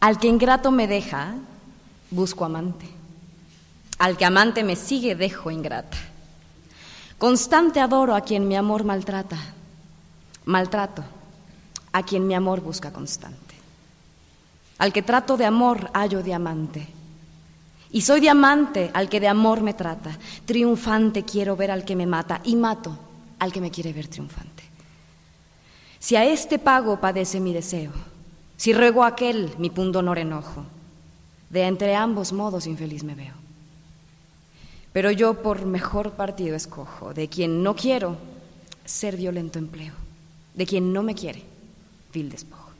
Al que ingrato me deja, busco amante. Al que amante me sigue, dejo ingrata. Constante adoro a quien mi amor maltrata. Maltrato a quien mi amor busca constante. Al que trato de amor, hallo diamante. Y soy diamante al que de amor me trata. Triunfante quiero ver al que me mata y mato al que me quiere ver triunfante. Si a este pago padece mi deseo, si ruego a aquel mi pundonor enojo, de entre ambos modos infeliz me veo. Pero yo por mejor partido escojo, de quien no quiero, ser violento empleo, de quien no me quiere, vil despojo.